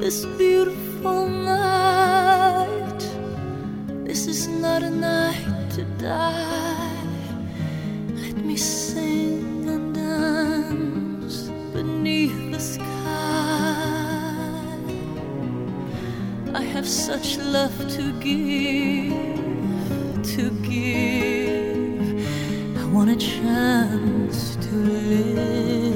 this beautiful night. This is not a night to die. Let me sing and dance beneath the sky. I have such love to give, to give. I want a chance to live.